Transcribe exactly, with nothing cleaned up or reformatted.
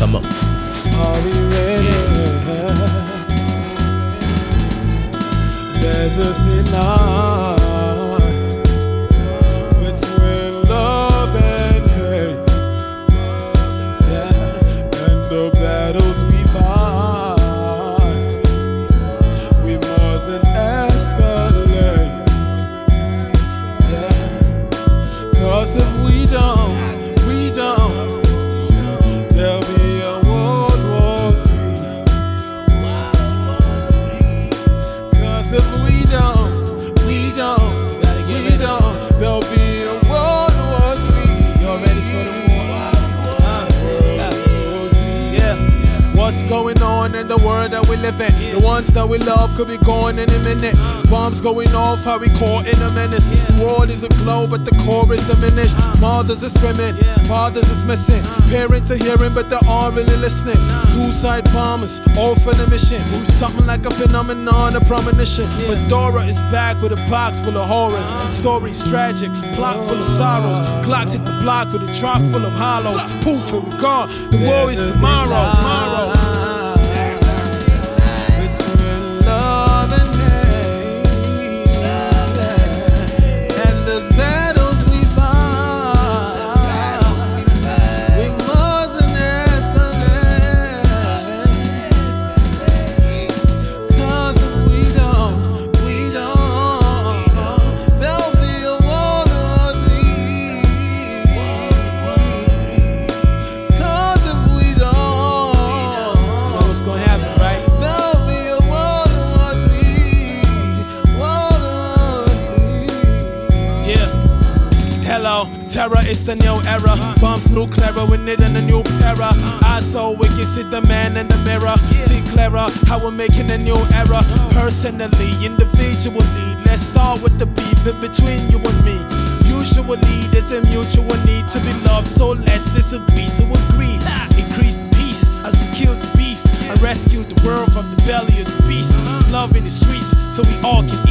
Come on. Are we ready? There's a thin line between love and hate, yeah. And the battles we fight, we mustn't escalate, yeah. Cause if we don't, we don't, there'll be a World War Three. Cause if we don't, we don't, we don't, there'll be a World War Three. Y'all ready for the war? Uh, yeah. What's going on in the world that we live in? The ones that we love could be gone in a minute. Bombs going off, how we caught in a menace. The world is a glow, but the core is diminished. Mothers are swimming, fathers is missing. Parents are hearing, but they aren't really listening. Suicide bombers, all for the mission. Something like a phenomenon, a premonition. But Dora is back with a box full of horrors. Stories tragic, plot full of sorrows. Clocks hit the block with a truck full of hollows. Poof, and we're gone. The war is tomorrow, tomorrow. Terror is the new era. Bombs nuclear, we need in a new era. I so we can see the man in the mirror. See clearer how we're making a new era. Personally, individually, let's start with the beef in between you and me. Usually there's a mutual need to be loved, so let's disagree to agree. Increase the peace as we kill the beef and rescue the world from the belly of the beast. Love in the streets so we all can eat.